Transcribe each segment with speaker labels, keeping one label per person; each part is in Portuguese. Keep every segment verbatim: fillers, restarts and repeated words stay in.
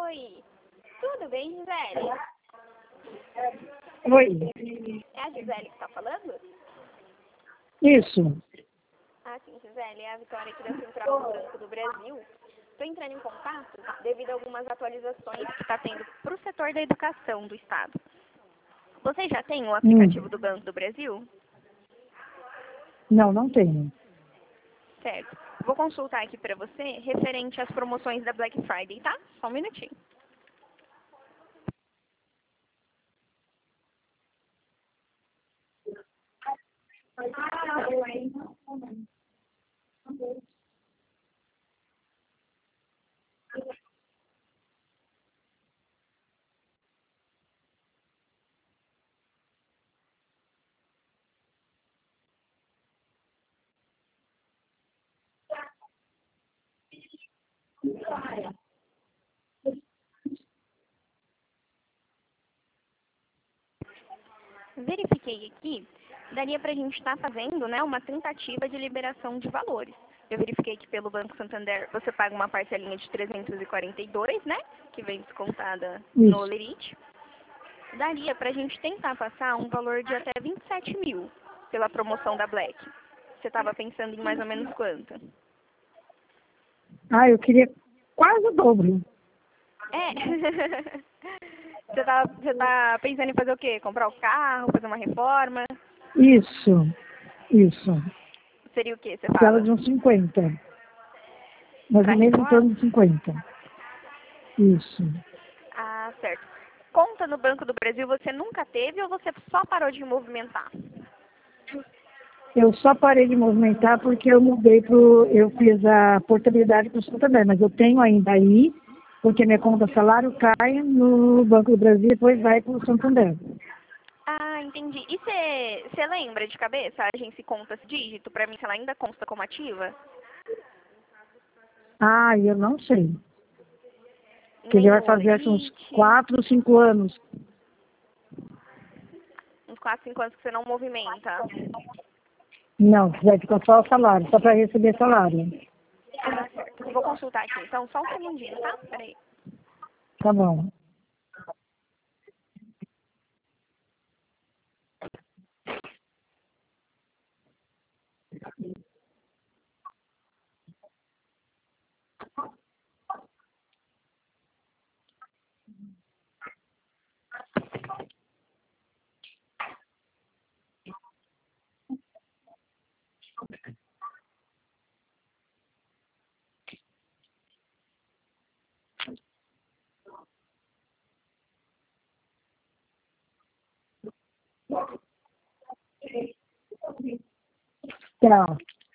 Speaker 1: Oi, tudo bem, Gisele?
Speaker 2: Oi.
Speaker 1: É a Gisele que está falando?
Speaker 2: Isso.
Speaker 1: Ah, sim, Gisele, é a Vitória aqui da Central do Banco do Brasil. Estou entrando em contato devido a algumas atualizações que está tendo para o setor da educação do Estado. Você já tem o aplicativo
Speaker 2: Hum.
Speaker 1: do Banco do Brasil?
Speaker 2: Não, não tenho.
Speaker 1: Certo. Vou consultar aqui para você referente às promoções da Black Friday, tá? Só um minutinho. Verifiquei aqui, daria para a gente estar fazendo, né, uma tentativa de liberação de valores. Eu verifiquei que pelo Banco Santander você paga uma parcelinha de trezentos e quarenta e dois, né, que vem descontada no
Speaker 2: Isso.
Speaker 1: Lerite. Daria para a gente tentar passar um valor de até vinte e sete mil pela promoção da Black. Você estava pensando em mais ou menos quanto?
Speaker 2: Ah, eu queria quase o dobro.
Speaker 1: É. Você tá, você tá pensando em fazer o quê? Comprar o carro, fazer uma reforma?
Speaker 2: Isso. Isso.
Speaker 1: Seria o quê? Você
Speaker 2: Aquela
Speaker 1: fala?
Speaker 2: de uns cinquenta. Mais
Speaker 1: Para
Speaker 2: ou menos em torno
Speaker 1: reforma?
Speaker 2: de cinquenta. Isso.
Speaker 1: Ah, certo. Conta no Banco do Brasil você nunca teve ou você só parou de movimentar?
Speaker 2: Eu só parei de movimentar porque eu mudei pro. Eu fiz a portabilidade para o Santander, mas eu tenho ainda aí, porque minha conta salário cai no Banco do Brasil e depois vai para o Santander.
Speaker 1: Ah, entendi. E você você lembra de cabeça a agência e conta esse dígito? Pra mim, se ela ainda consta como ativa?
Speaker 2: Ah, eu não sei. Que ele
Speaker 1: Nem
Speaker 2: vai
Speaker 1: no
Speaker 2: fazer acho, uns
Speaker 1: Olerite?
Speaker 2: quatro, cinco anos.
Speaker 1: Uns quatro, cinco anos que você não movimenta.
Speaker 2: Não, vai ficar só o salário, só para receber salário.
Speaker 1: Ah, certo. Vou consultar aqui, então. Só um segundinho, tá? Peraí.
Speaker 2: Tá bom. Tchau.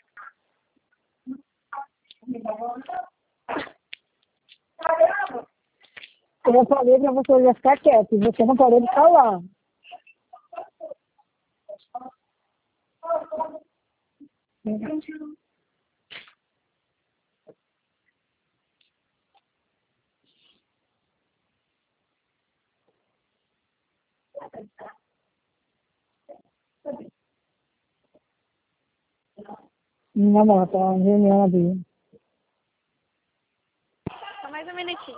Speaker 2: Eu falei para você já ficar quieto, você não parou de falar. Não, não, tá uma reunião ali.
Speaker 1: Só mais um minutinho.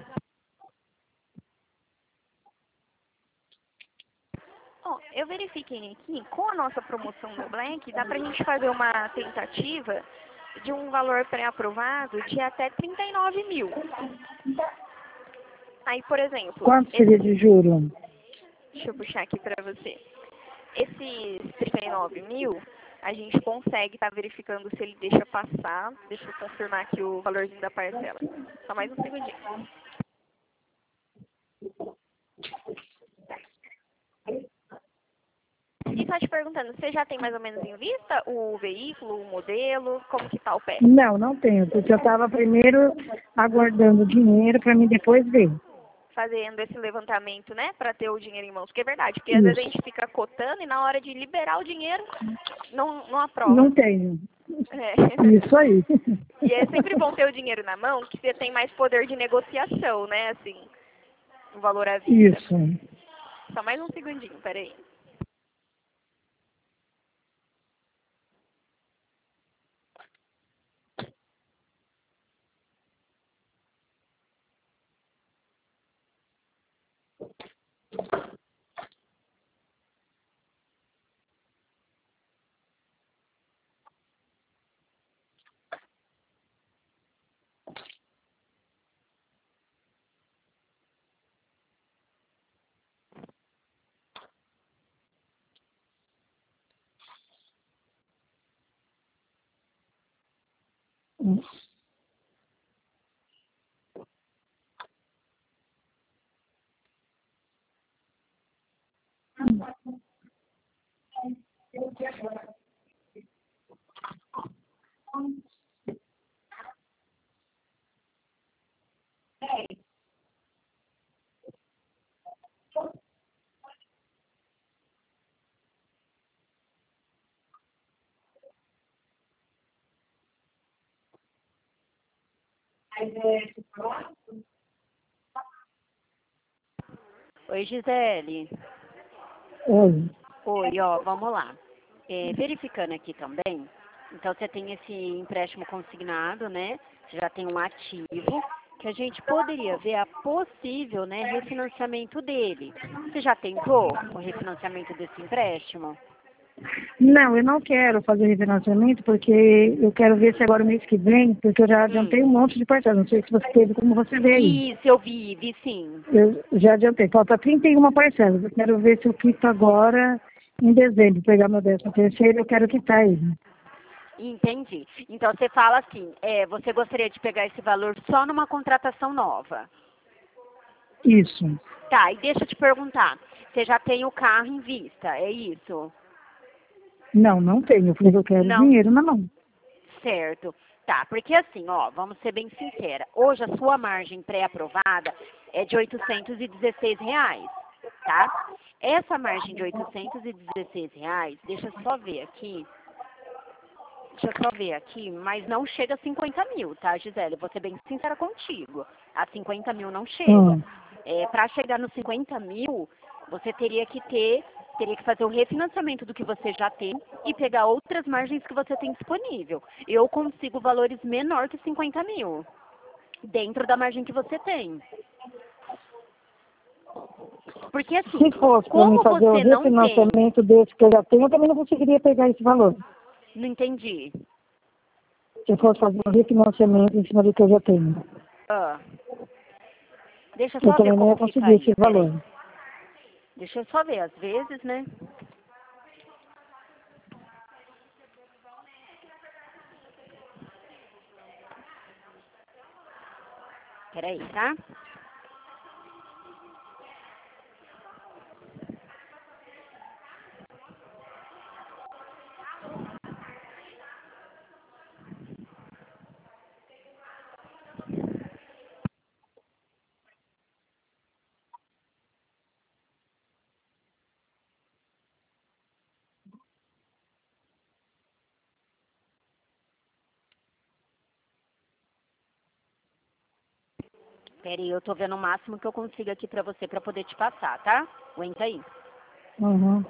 Speaker 1: Ó, eu verifiquei aqui, com a nossa promoção da Black, dá pra gente fazer uma tentativa de um valor pré-aprovado de até trinta e nove mil. Aí, por exemplo,
Speaker 2: Quanto seria
Speaker 1: esses,
Speaker 2: de juro?
Speaker 1: deixa eu puxar aqui pra você. Esses trinta e nove mil, a gente consegue estar verificando se ele deixa passar. Deixa eu confirmar aqui o valorzinho da parcela. Só mais um segundinho. E só te perguntando, você já tem mais ou menos em vista o veículo, o modelo, como que tá o pé?
Speaker 2: Não, não tenho, porque eu estava primeiro aguardando o dinheiro para mim depois ver.
Speaker 1: Fazendo esse levantamento, né, para ter o dinheiro em mãos. Porque é verdade, porque às vezes a
Speaker 2: Isso.
Speaker 1: gente fica cotando e na hora de liberar o dinheiro, não, não aprova.
Speaker 2: Não tenho.
Speaker 1: É.
Speaker 2: Isso aí.
Speaker 1: E é sempre bom ter o dinheiro na mão, que você tem mais poder de negociação, né, assim, o valor à vista.
Speaker 2: Isso.
Speaker 1: Só mais um segundinho, peraí.
Speaker 2: Hum.
Speaker 3: Oi, Gisele.
Speaker 2: Oi.
Speaker 3: Oi, ó, vamos lá. É, verificando aqui também, então você tem esse empréstimo consignado, né? Você já tem um ativo, que a gente poderia ver a possível, né, refinanciamento dele. Você já tentou o refinanciamento desse empréstimo?
Speaker 2: Não, eu não quero fazer refinanciamento porque eu quero ver se agora o mês que vem, porque eu já adiantei
Speaker 3: Hum.
Speaker 2: um monte de parcelas. Não sei se você teve como você vê aí.
Speaker 3: Isso, eu vi, vi sim.
Speaker 2: Eu já adiantei. Falta trinta e uma parcelas. Eu quero ver se eu quito agora em dezembro, pegar meu décimo terceiro, eu quero quitar ele.
Speaker 3: Entendi. Então você fala assim, é, você gostaria de pegar esse valor só numa contratação nova.
Speaker 2: Isso.
Speaker 3: Tá, e deixa eu te perguntar, você já tem o carro em vista, é isso?
Speaker 2: Não, não tenho. Eu falei que eu quero
Speaker 3: Não,
Speaker 2: dinheiro na mão.
Speaker 3: certo. Tá, porque assim, ó, vamos ser bem sincera. Hoje a sua margem pré-aprovada é de oitocentos e dezesseis reais, tá? Essa margem de oitocentos e dezesseis reais, deixa eu só ver aqui. Deixa eu só ver aqui, mas não chega a cinquenta mil, tá, Gisele? Vou ser bem sincera contigo. A cinquenta mil não chega.
Speaker 2: Hum.
Speaker 3: É, para chegar nos cinquenta mil, você teria que ter, teria que fazer o refinanciamento do que você já tem e pegar outras margens que você tem disponível. Eu consigo valores menor que cinquenta mil, dentro da margem que você tem. Porque assim,
Speaker 2: Se fosse para mim
Speaker 3: como
Speaker 2: fazer o
Speaker 3: você não tem,
Speaker 2: refinanciamento desse que eu já tenho, eu também não conseguiria pegar esse valor.
Speaker 3: não entendi.
Speaker 2: Se eu fosse fazer o refinanciamento em cima do que eu já tenho.
Speaker 3: Ah, deixa eu
Speaker 2: Eu
Speaker 3: só ver
Speaker 2: também não
Speaker 3: como
Speaker 2: ia conseguir esse
Speaker 3: ficaria, peraí.
Speaker 2: valor.
Speaker 3: Deixa eu só ver, às vezes, né? Peraí, tá? Peraí, eu tô vendo o máximo que eu consigo aqui pra você, pra poder te passar, tá? Aguenta aí.
Speaker 2: Uhum.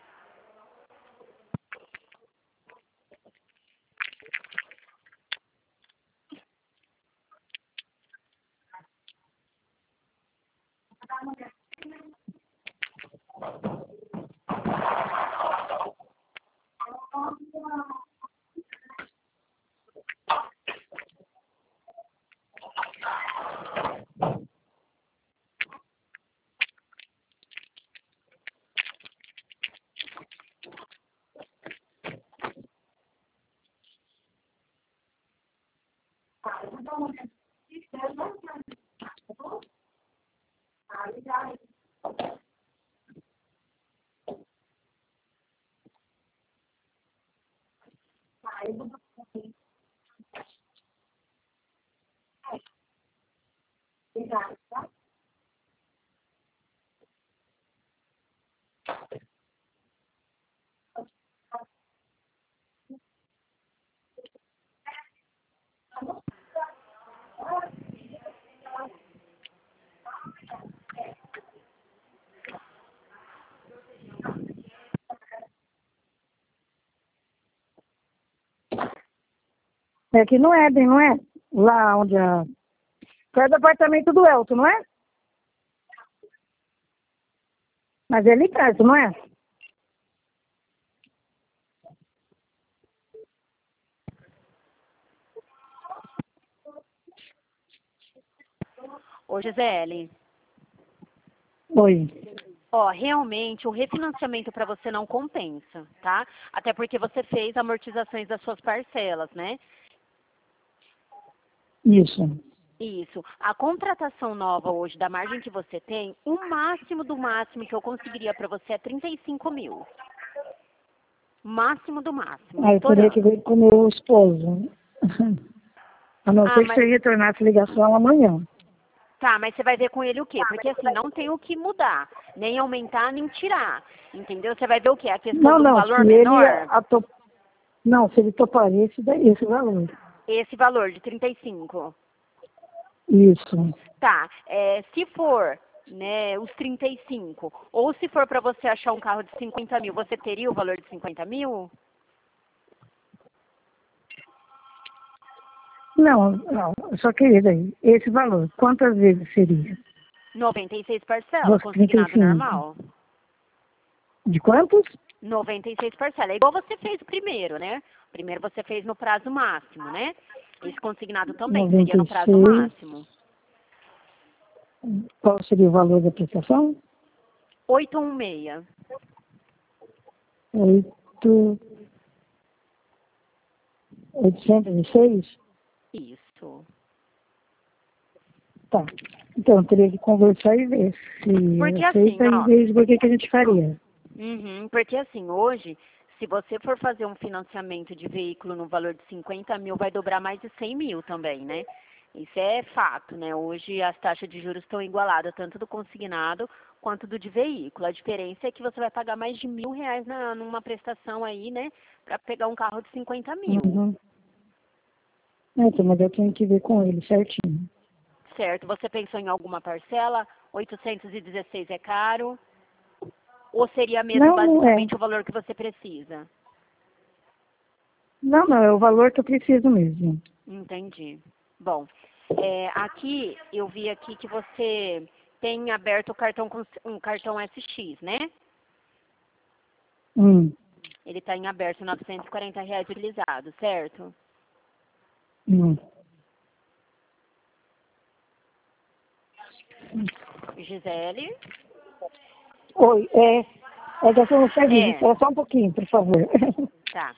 Speaker 2: É aqui no Éden, não é? Lá onde a... perto do apartamento do Elton, não é? Mas é ali perto, não é?
Speaker 3: Ô, Gisele,
Speaker 2: Oi.
Speaker 3: ó, realmente o refinanciamento pra você não compensa, tá? Até porque você fez amortizações das suas parcelas, né?
Speaker 2: Isso.
Speaker 3: Isso. A contratação nova hoje, da margem que você tem, o máximo do máximo que eu conseguiria para você é trinta e cinco mil. Máximo do máximo.
Speaker 2: Aí eu teria que ver com o meu esposo. A não
Speaker 3: Ah,
Speaker 2: ser que
Speaker 3: mas-
Speaker 2: você retornasse a ligação amanhã.
Speaker 3: Tá, mas você vai ver com ele o quê? Porque assim, não tem o que mudar. Nem aumentar, nem tirar. Entendeu? Você vai ver o quê? A questão
Speaker 2: Não,
Speaker 3: do
Speaker 2: não,
Speaker 3: valor
Speaker 2: se
Speaker 3: menor?
Speaker 2: ele atop... Não, se ele toparia esse, daí, esse valor.
Speaker 3: Esse valor de trinta e cinco.
Speaker 2: Isso.
Speaker 3: Tá, é, se for, né, os trinta e cinco, ou se for para você achar um carro de cinquenta mil, você teria o valor de cinquenta mil?
Speaker 2: Não, não, eu só queria daí. Esse valor, quantas vezes seria?
Speaker 3: noventa e seis parcelas,
Speaker 2: Dos
Speaker 3: consignado
Speaker 2: trinta e cinco.
Speaker 3: normal.
Speaker 2: De quantos?
Speaker 3: noventa e seis parcelas, é igual você fez primeiro, né? Primeiro você fez no prazo máximo, né? Esse consignado também seria no prazo
Speaker 2: noventa e seis.
Speaker 3: máximo.
Speaker 2: Qual seria o valor da prestação?
Speaker 3: oitocentos e dezesseis.
Speaker 2: Oito... oitocentos e seis?
Speaker 3: Isso.
Speaker 2: Tá. Então, eu teria que conversar e ver se
Speaker 3: Porque
Speaker 2: aceita
Speaker 3: assim,
Speaker 2: e
Speaker 3: ó.
Speaker 2: ver o que, que a gente faria.
Speaker 3: Uhum, porque assim, hoje, se você for fazer um financiamento de veículo no valor de cinquenta mil, vai dobrar mais de cem mil também, né? Isso é fato, né? Hoje as taxas de juros estão igualadas, tanto do consignado quanto do de veículo. A diferença é que você vai pagar mais de mil reais na, numa prestação aí, né? Para pegar um carro de cinquenta mil.
Speaker 2: Uhum. É, então, mas eu tenho que ver com ele certinho.
Speaker 3: Certo? Você pensou em alguma parcela? oitocentos e dezesseis é caro? Ou seria mesmo
Speaker 2: Não, não é.
Speaker 3: basicamente o valor que você precisa?
Speaker 2: Não, não, é o valor que eu preciso mesmo.
Speaker 3: Entendi. Bom, é, aqui eu vi aqui que você tem aberto o cartão com um cartão S X, né?
Speaker 2: Hum,
Speaker 3: Ele está em aberto, novecentos e quarenta reais utilizado, certo?
Speaker 2: hum.
Speaker 3: Gisele?
Speaker 2: Oi, é, é que eu não sei,
Speaker 3: É.
Speaker 2: espera só um pouquinho, por favor.
Speaker 3: Tá.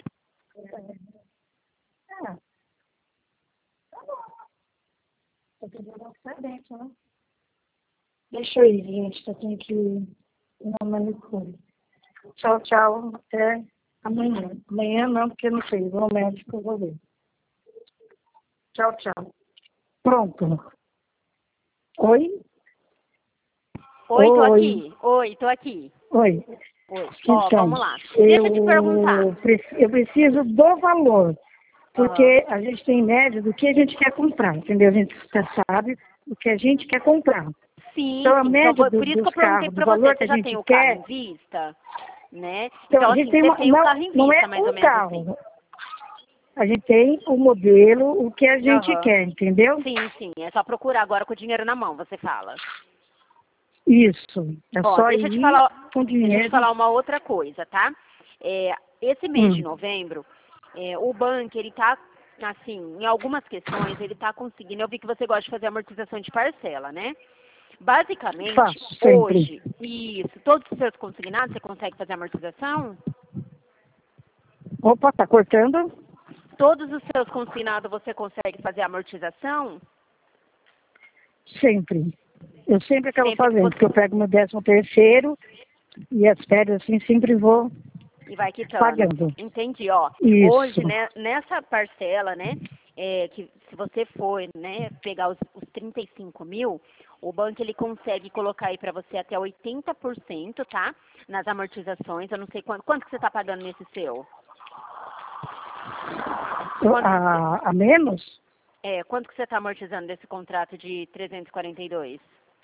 Speaker 2: Deixa eu ir, gente, eu tenho que ir na manicure. Tchau, tchau, até amanhã. Amanhã não, porque eu não sei, vou ao médico, eu vou ver. Tchau, tchau. Pronto. Oi?
Speaker 3: Oi, tô
Speaker 2: Oi.
Speaker 3: aqui. Oi, tô aqui.
Speaker 2: Oi.
Speaker 3: Oi. Ó,
Speaker 2: Então,
Speaker 3: vamos lá. Deixa eu te perguntar.
Speaker 2: preci- eu preciso do valor, porque
Speaker 3: Aham.
Speaker 2: a gente tem média do que a gente quer comprar, entendeu? A gente já sabe o que a gente quer comprar.
Speaker 3: Sim,
Speaker 2: Então, a
Speaker 3: sim. Então,
Speaker 2: média
Speaker 3: por
Speaker 2: do-
Speaker 3: por isso que eu
Speaker 2: dos
Speaker 3: perguntei
Speaker 2: carros, do
Speaker 3: pra você.
Speaker 2: valor que
Speaker 3: Você
Speaker 2: a
Speaker 3: já
Speaker 2: gente
Speaker 3: tem o carro
Speaker 2: quer,
Speaker 3: em vista? Né?
Speaker 2: então
Speaker 3: Então,
Speaker 2: a
Speaker 3: assim,
Speaker 2: gente tem
Speaker 3: você
Speaker 2: uma,
Speaker 3: tem o
Speaker 2: não,
Speaker 3: carro em
Speaker 2: não
Speaker 3: vista,
Speaker 2: é
Speaker 3: mais ou
Speaker 2: um
Speaker 3: menos assim.
Speaker 2: carro, a gente tem o modelo, o que a gente
Speaker 3: Aham.
Speaker 2: quer, entendeu?
Speaker 3: Sim, sim. É só procurar agora com o dinheiro na mão, você fala.
Speaker 2: Isso, é
Speaker 3: Ó,
Speaker 2: só
Speaker 3: deixa eu te
Speaker 2: ir
Speaker 3: falar,
Speaker 2: com
Speaker 3: deixa eu te
Speaker 2: dinheiro.
Speaker 3: falar uma outra coisa, tá? É, esse mês de
Speaker 2: Hum,
Speaker 3: novembro, é, o banco, ele tá, assim, em algumas questões, ele tá conseguindo, eu vi que você gosta de fazer amortização de parcela, né? Basicamente,
Speaker 2: faço sempre.
Speaker 3: hoje, isso, todos os seus consignados, você consegue fazer amortização?
Speaker 2: Opa, tá cortando?
Speaker 3: Todos os seus consignados você consegue fazer amortização?
Speaker 2: Sempre. Eu sempre acabo
Speaker 3: Sempre que
Speaker 2: fazendo,
Speaker 3: você...
Speaker 2: porque eu pego meu décimo terceiro e as férias assim sempre vou
Speaker 3: E vai quitando.
Speaker 2: pagando.
Speaker 3: Entendi, ó.
Speaker 2: Isso.
Speaker 3: Hoje, né, nessa parcela, né, é, que se você for, né, pegar os, os trinta e cinco mil, o banco ele consegue colocar aí para você até oitenta por cento, tá? Nas amortizações. Eu não sei quanto, quanto que você está pagando nesse seu?
Speaker 2: Eu-
Speaker 3: Quanto,
Speaker 2: a, a menos?
Speaker 3: é, quanto que você está amortizando desse contrato de trezentos e quarenta e dois?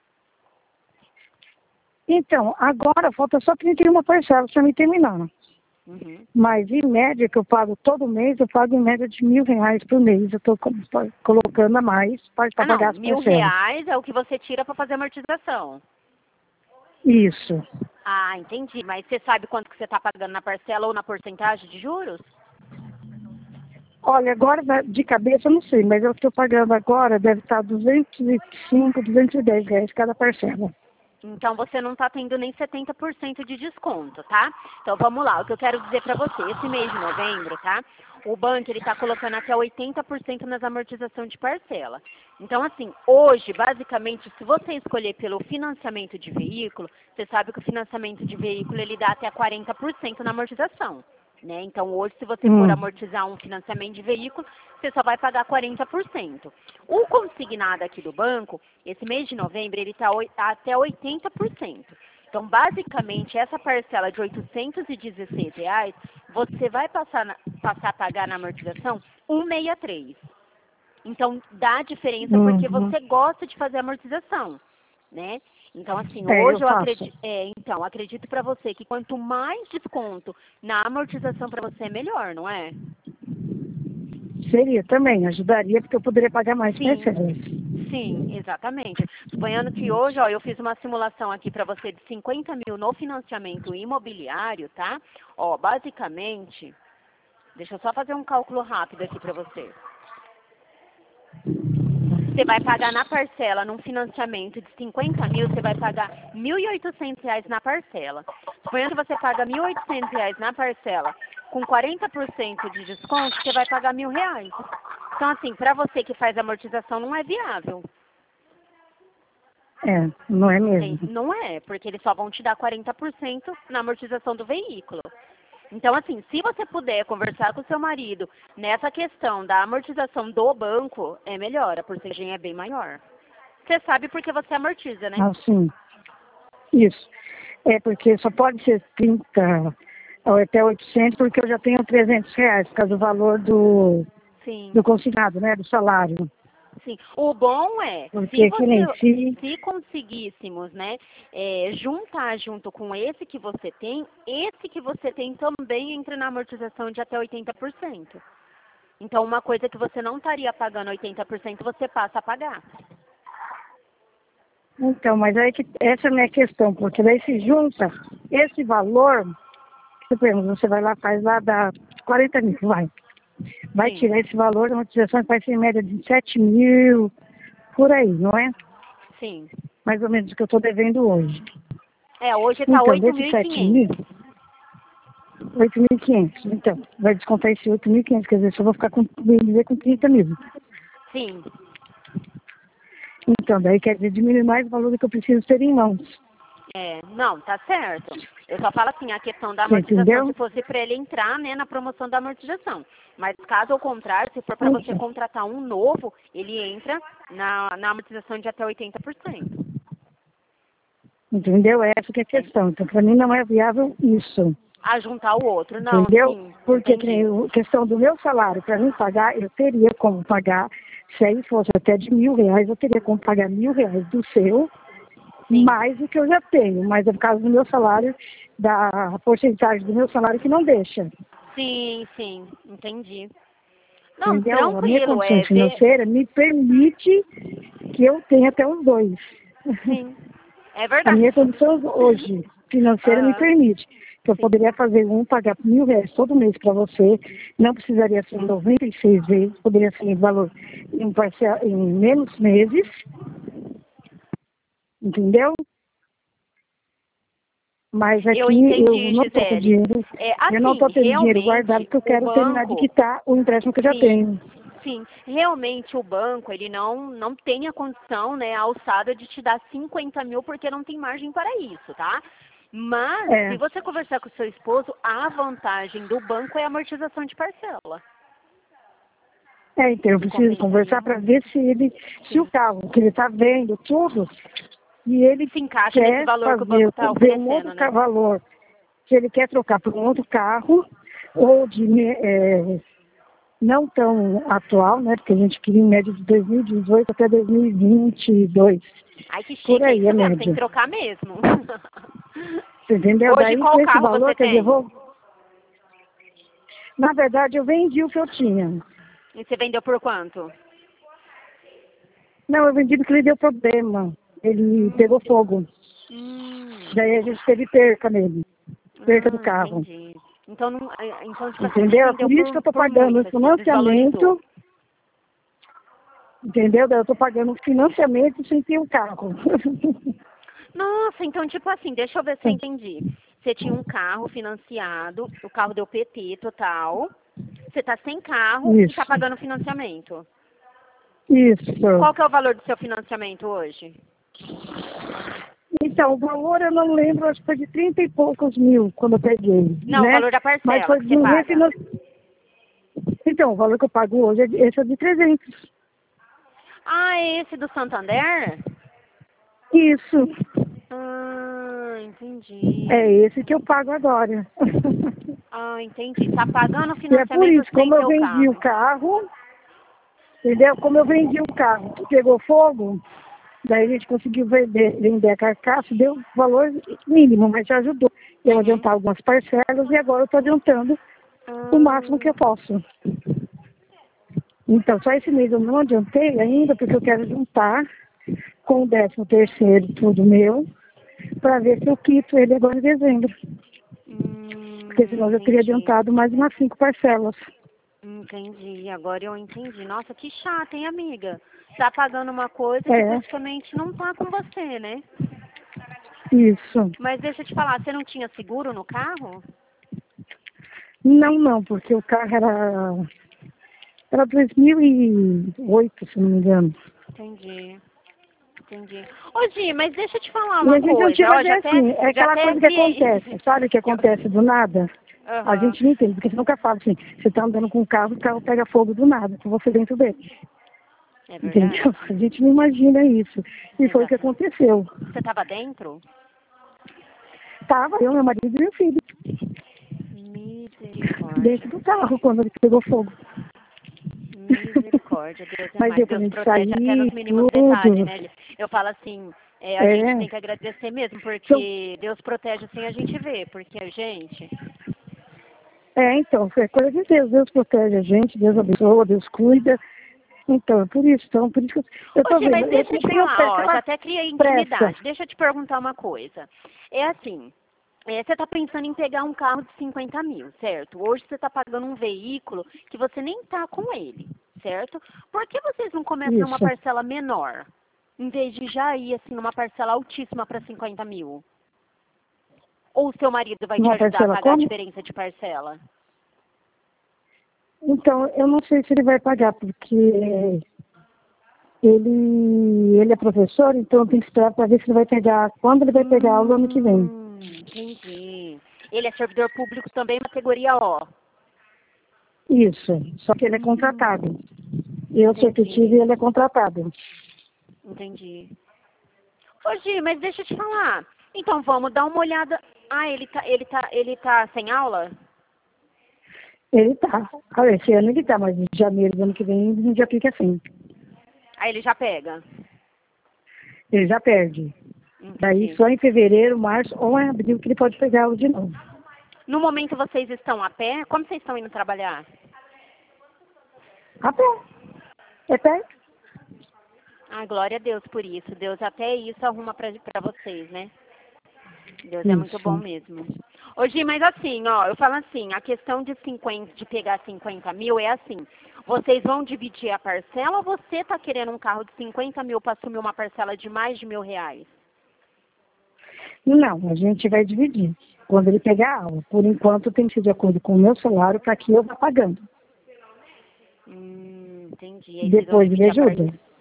Speaker 2: Então, agora falta só trinta e uma parcelas para me terminar.
Speaker 3: Uhum.
Speaker 2: Mas em média que eu pago todo mês, eu pago em média de mil reais por mês. Eu estou colocando a mais para
Speaker 3: Ah,
Speaker 2: pagar
Speaker 3: não.
Speaker 2: as
Speaker 3: Mil
Speaker 2: parcelas.
Speaker 3: reais é o que você tira para fazer amortização.
Speaker 2: Isso.
Speaker 3: Ah, entendi. Mas você sabe quanto que você está pagando na parcela ou na porcentagem de juros?
Speaker 2: Olha, agora da- de cabeça eu não sei, mas eu estou pagando agora, deve estar duzentos e cinco, duzentos e dez reais cada parcela.
Speaker 3: Então você não está tendo nem setenta por cento de desconto, tá? Então vamos lá, o que eu quero dizer para você, esse mês de novembro, tá? o banco ele está colocando até oitenta por cento nas amortizações de parcela. Então, assim, hoje, basicamente, se você escolher pelo financiamento de veículo, você sabe que o financiamento de veículo ele dá até quarenta por cento na amortização. Né? Então, hoje, se você for
Speaker 2: Hum.
Speaker 3: amortizar um financiamento de veículo, você só vai pagar quarenta por cento. O consignado aqui do banco, esse mês de novembro, ele está até oitenta por cento. Então, basicamente, essa parcela de oitocentos e dezesseis reais, você vai passar, na, passar a pagar na amortização cento e sessenta e três. Então, dá diferença
Speaker 2: Uhum.
Speaker 3: porque você gosta de fazer amortização, né? Então, assim,
Speaker 2: É,
Speaker 3: hoje
Speaker 2: eu
Speaker 3: eu,
Speaker 2: faço.
Speaker 3: acredito, é, então, acredito para você que quanto mais desconto na amortização para você, é melhor, não é?
Speaker 2: Seria também, ajudaria, porque eu poderia pagar mais
Speaker 3: Sim.
Speaker 2: parcelas.
Speaker 3: Sim, exatamente. Suponhando que hoje, ó, eu fiz uma simulação aqui para você de cinquenta mil no financiamento imobiliário, tá? Ó, basicamente, deixa eu só fazer um cálculo rápido aqui para você. Você vai pagar na parcela, num financiamento de cinquenta mil, você vai pagar mil e oitocentos reais na parcela. Suponhando que você paga mil e oitocentos reais na parcela, com quarenta por cento de desconto, você vai pagar mil reais. Então, assim, para você que faz amortização, não é viável.
Speaker 2: É, não é mesmo.
Speaker 3: Não é, porque eles só vão te dar quarenta por cento na amortização do veículo. Então, assim, se você puder conversar com o seu marido nessa questão da amortização do banco, é melhor, a porcentagem é bem maior. Você sabe porque você amortiza, né?
Speaker 2: Ah, sim. Isso. É porque só pode ser trinta ou até oitocentos, porque eu já tenho trezentos reais, por causa do valor do,
Speaker 3: Sim,
Speaker 2: do consignado, né, do salário.
Speaker 3: sim. O bom é, se
Speaker 2: Porque que nem
Speaker 3: você,
Speaker 2: se...
Speaker 3: se conseguíssemos, né, é, juntar junto com esse que você tem, esse que você tem também entra na amortização de até oitenta por cento. Então, uma coisa que você não estaria pagando oitenta por cento, você passa a pagar.
Speaker 2: Então, mas aí que essa é a minha questão, porque daí se junta esse valor, suponhamos, você vai lá, faz lá, dá quarenta mil, vai. Vai
Speaker 3: Sim,
Speaker 2: tirar esse valor, a amortização vai ser em média de sete mil, por aí, não é?
Speaker 3: sim.
Speaker 2: Mais ou menos o que eu estou devendo hoje.
Speaker 3: É, hoje está
Speaker 2: Então,
Speaker 3: oito
Speaker 2: desses
Speaker 3: mil e
Speaker 2: sete mil,
Speaker 3: quinhentos.
Speaker 2: oito mil e quinhentos. Então, vai descontar esse oito mil e quinhentos, quer dizer, só vou ficar com, bem dizer, com trinta mil.
Speaker 3: Sim,
Speaker 2: Então, daí quer dizer, diminui mais o valor do que eu preciso ter em mãos.
Speaker 3: é, não, tá certo. Eu só falo assim, a questão da
Speaker 2: Você
Speaker 3: amortização,
Speaker 2: entendeu?
Speaker 3: se fosse para ele entrar, né, na promoção da amortização. Mas caso ao contrário, se for para você
Speaker 2: Então,
Speaker 3: contratar um novo, ele entra na, na amortização de até oitenta por cento.
Speaker 2: entendeu? Essa que é a questão. Então, para mim não é viável isso.
Speaker 3: A juntar o outro, não,
Speaker 2: Entendeu?
Speaker 3: sim,
Speaker 2: Porque que nem
Speaker 3: entendi.
Speaker 2: a questão do meu salário, para mim pagar, eu teria como pagar, se aí fosse até de mil reais, eu teria como pagar mil reais do seu,
Speaker 3: Sim,
Speaker 2: mais do que eu já tenho. Mas é por causa do meu salário, da porcentagem do meu salário que não deixa.
Speaker 3: sim, sim, entendi. Não,
Speaker 2: Entendeu? A minha
Speaker 3: tranquilo,
Speaker 2: condição
Speaker 3: é ver,
Speaker 2: financeira me permite que eu tenha até os dois.
Speaker 3: sim, é
Speaker 2: A
Speaker 3: verdade.
Speaker 2: minha condição hoje financeira me
Speaker 3: Aham,
Speaker 2: permite que eu
Speaker 3: sim,
Speaker 2: poderia fazer um, pagar mil reais todo mês para você, não precisaria ser em noventa e seis vezes, poderia ser em valor em, parcela, em menos meses, entendeu? Mas
Speaker 3: eu
Speaker 2: aqui eu
Speaker 3: entendi,
Speaker 2: não estou com
Speaker 3: Gisele.
Speaker 2: dinheiro,
Speaker 3: É,
Speaker 2: eu não estou
Speaker 3: assim,
Speaker 2: tendo dinheiro guardado
Speaker 3: realmente,
Speaker 2: porque eu
Speaker 3: o
Speaker 2: quero terminar de
Speaker 3: banco,
Speaker 2: quitar o empréstimo que eu já
Speaker 3: sim,
Speaker 2: tenho.
Speaker 3: sim, realmente o banco, ele não, não tem a condição, né, a alçada de te dar cinquenta mil porque não tem margem para isso, tá? Mas, se
Speaker 2: É,
Speaker 3: você conversar com o seu esposo, a vantagem do banco é a amortização de parcela.
Speaker 2: é, então eu
Speaker 3: Que
Speaker 2: preciso
Speaker 3: compensaria
Speaker 2: conversar para
Speaker 3: muito.
Speaker 2: ver se ele, se o
Speaker 3: Sim.
Speaker 2: carro que ele está vendo, tudo, e ele
Speaker 3: Se encaixa nesse
Speaker 2: quer
Speaker 3: valor que o banco
Speaker 2: fazer,
Speaker 3: está
Speaker 2: ver um outro
Speaker 3: oferecendo,
Speaker 2: ca-
Speaker 3: né?
Speaker 2: valor, se ele quer trocar por um outro carro, ou de me- é, não tão atual, né? Porque a gente queria em média de dois mil e dezoito até dois mil e vinte e dois.
Speaker 3: Ai, que
Speaker 2: Por
Speaker 3: chique, é
Speaker 2: aí a
Speaker 3: isso mesmo, tem que
Speaker 2: média.
Speaker 3: trocar mesmo.
Speaker 2: Você entendeu?
Speaker 3: Hoje,
Speaker 2: Daí
Speaker 3: qual
Speaker 2: com esse
Speaker 3: carro
Speaker 2: valor,
Speaker 3: você
Speaker 2: quer dizer, eu
Speaker 3: tem?
Speaker 2: vou. Na verdade, eu vendi o que eu tinha.
Speaker 3: E você vendeu por quanto?
Speaker 2: Não, eu vendi porque ele deu problema. Ele pegou fogo.
Speaker 3: Hum,
Speaker 2: Daí a gente teve perca nele. Perca do
Speaker 3: ah,
Speaker 2: carro.
Speaker 3: entendi. Então, não, é, então, tipo assim, nem
Speaker 2: Entendeu? É
Speaker 3: vendeu
Speaker 2: por isso que eu
Speaker 3: por,
Speaker 2: estou
Speaker 3: por
Speaker 2: pagando
Speaker 3: muito,
Speaker 2: o
Speaker 3: assim, desvalorizou.
Speaker 2: financiamento. Entendeu? Daí eu estou pagando o financiamento sem ter o carro.
Speaker 3: Nossa, então, tipo assim, deixa eu ver se eu entendi. Você tinha um carro financiado, o carro deu P T total, Você tá sem carro e
Speaker 2: Isso.
Speaker 3: tá pagando financiamento.
Speaker 2: Isso.
Speaker 3: Qual que é o valor do seu financiamento hoje?
Speaker 2: Então, o valor eu não lembro, acho que foi de trinta e poucos mil quando eu peguei.
Speaker 3: Não,
Speaker 2: né?
Speaker 3: o valor da parcela
Speaker 2: Mas foi
Speaker 3: que
Speaker 2: de
Speaker 3: você
Speaker 2: um
Speaker 3: paga.
Speaker 2: refinan... Então, o valor que eu pago hoje, é de- esse é de trezentos.
Speaker 3: Ah, é esse do Santander?
Speaker 2: Isso.
Speaker 3: Ah, entendi.
Speaker 2: É esse que eu pago agora.
Speaker 3: Ah, entendi. Tá pagando o
Speaker 2: E é por
Speaker 3: financiamento
Speaker 2: isso,
Speaker 3: sem
Speaker 2: como eu
Speaker 3: ter o
Speaker 2: vendi o
Speaker 3: carro.
Speaker 2: carro, entendeu? Como eu vendi o carro, que pegou fogo, daí a gente conseguiu vender, vender a carcaça, deu valor mínimo, mas já ajudou. Eu
Speaker 3: Uhum.
Speaker 2: adiantar algumas parcelas e agora eu estou adiantando o máximo que eu posso. Então, só esse mês eu não adiantei ainda, porque eu quero juntar com o décimo terceiro, tudo meu, para ver se eu quito ele agora em dezembro.
Speaker 3: Hum,
Speaker 2: Porque senão eu teria
Speaker 3: entendi.
Speaker 2: adiantado mais umas cinco parcelas.
Speaker 3: Entendi. Agora eu entendi. Nossa, que chato, hein, amiga? Tá pagando uma coisa que
Speaker 2: É,
Speaker 3: praticamente não tá com você, né?
Speaker 2: isso.
Speaker 3: Mas deixa eu te falar, você não tinha seguro no carro?
Speaker 2: Não, não, porque o carro era, era dois mil e oito, se não me engano.
Speaker 3: Entendi. Entendi. Ô, Gi, mas deixa eu te falar
Speaker 2: E
Speaker 3: uma
Speaker 2: a gente não
Speaker 3: coisa.
Speaker 2: tinha,
Speaker 3: Ó,
Speaker 2: mas
Speaker 3: já
Speaker 2: é
Speaker 3: até,
Speaker 2: assim, é
Speaker 3: já
Speaker 2: aquela
Speaker 3: até
Speaker 2: coisa que
Speaker 3: criei.
Speaker 2: acontece, sabe que acontece do nada? A
Speaker 3: Aham.
Speaker 2: gente não entende, porque você nunca fala assim, você tá andando com o carro, o carro pega fogo do nada, com você dentro dele.
Speaker 3: É
Speaker 2: Entendeu?
Speaker 3: verdade.
Speaker 2: A gente não imagina isso. E foi o que
Speaker 3: Exato.
Speaker 2: aconteceu.
Speaker 3: Você tava dentro?
Speaker 2: Tava eu, meu marido e meu filho,
Speaker 3: Misericórdia.
Speaker 2: dentro do carro, quando ele pegou fogo.
Speaker 3: Misericórdia, Deus é
Speaker 2: Mas
Speaker 3: mais.
Speaker 2: deu pra
Speaker 3: Deus
Speaker 2: gente
Speaker 3: protege até nos
Speaker 2: sair,
Speaker 3: mínimos detalhes,
Speaker 2: tudo.
Speaker 3: né? Eu falo assim, é, a gente
Speaker 2: É.
Speaker 3: tem que agradecer mesmo,
Speaker 2: Então,
Speaker 3: porque Deus protege sem a gente ver, porque a gente...
Speaker 2: é, então, é coisa de Deus. Deus protege a gente, Deus abençoa, Deus cuida. Então, é por isso. Então, por isso que eu, eu
Speaker 3: Ô,
Speaker 2: tô
Speaker 3: Gi, mas
Speaker 2: vendo. Eu
Speaker 3: deixa eu te
Speaker 2: tenho
Speaker 3: falar, ó, já
Speaker 2: aquela
Speaker 3: até criei
Speaker 2: pressa.
Speaker 3: intimidade. Deixa eu te perguntar uma coisa. É assim, é, você está pensando em pegar um carro de cinquenta mil, certo? Hoje você está pagando um veículo que você nem está com ele, certo? Por que vocês não começam numa
Speaker 2: Isso.
Speaker 3: parcela menor, em vez de já ir assim numa parcela altíssima para cinquenta mil? Ou o seu marido vai te
Speaker 2: Uma
Speaker 3: ajudar a
Speaker 2: parcela
Speaker 3: pagar a
Speaker 2: como?
Speaker 3: diferença de parcela?
Speaker 2: Então, eu não sei se ele vai pagar, porque ele, ele é professor, então eu tenho que esperar para ver se ele vai pegar, quando ele vai pegar a aula ano que vem.
Speaker 3: Hum, entendi. Ele é servidor público também, categoria O.
Speaker 2: Isso. Só que ele é
Speaker 3: Hum,
Speaker 2: contratado. Eu sou efetivo
Speaker 3: entendi.
Speaker 2: e ele é contratado.
Speaker 3: Entendi. Ô, Gi, mas deixa eu te falar. Então vamos dar uma olhada. Ah, ele tá, ele tá, ele tá sem aula?
Speaker 2: Ele tá. Ah, esse ano ele tá, mas em janeiro do ano que vem ele já fica assim.
Speaker 3: Aí ele já pega.
Speaker 2: Ele já perde. Daí
Speaker 3: Entendi.
Speaker 2: só em fevereiro, março ou em abril que ele pode pegar o de novo.
Speaker 3: No momento vocês estão a pé? Como vocês estão indo trabalhar?
Speaker 2: A pé. É perto?
Speaker 3: Ah, glória a Deus por isso. Deus até isso arruma pra, pra vocês, né? Deus é muito
Speaker 2: Isso.
Speaker 3: bom mesmo. Ô, Gi, mas assim, ó, eu falo assim, a questão de cinquenta, de pegar cinquenta mil é assim, vocês vão dividir a parcela ou você tá querendo um carro de cinquenta mil para assumir uma parcela de mais de mil reais?
Speaker 2: Não, a gente vai dividir. Quando ele pegar a aula. Por enquanto tem que ser de acordo com o meu salário para que eu vá pagando.
Speaker 3: Hum, entendi. Aí vocês vão
Speaker 2: Depois ele
Speaker 3: dividir a
Speaker 2: ajuda.
Speaker 3: parcela.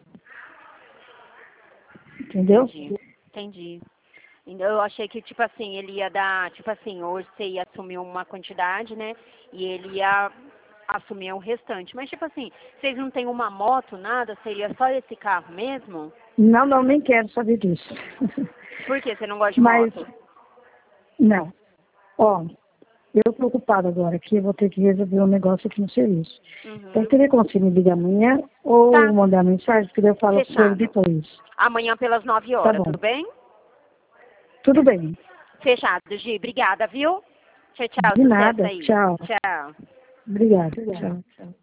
Speaker 2: Entendeu?
Speaker 3: Entendi, entendi. Então, eu achei que, tipo assim, ele ia dar, tipo assim, hoje você ia assumir uma quantidade, né? E ele ia assumir o restante. Mas, tipo assim, vocês não têm uma moto, nada? Seria só esse carro mesmo?
Speaker 2: Não, não, nem quero saber disso.
Speaker 3: Por quê? Você não gosta de
Speaker 2: Mas,
Speaker 3: moto?
Speaker 2: não. Ó, eu preocupada agora que eu vou ter que resolver um negócio aqui no serviço. Então,
Speaker 3: Uhum.
Speaker 2: teria como você me ligar amanhã ou
Speaker 3: Tá,
Speaker 2: mandar mensagem, porque daí eu falo com ele
Speaker 3: fechado.
Speaker 2: depois.
Speaker 3: Amanhã pelas nove
Speaker 2: Tá
Speaker 3: horas,
Speaker 2: bom.
Speaker 3: tudo bem?
Speaker 2: Tudo bem.
Speaker 3: Fechado, Gi. Obrigada, viu? Tchau, tchau.
Speaker 2: De
Speaker 3: Sucesso
Speaker 2: nada.
Speaker 3: aí.
Speaker 2: Tchau.
Speaker 3: Tchau.
Speaker 2: Obrigada. Tchau. Tchau.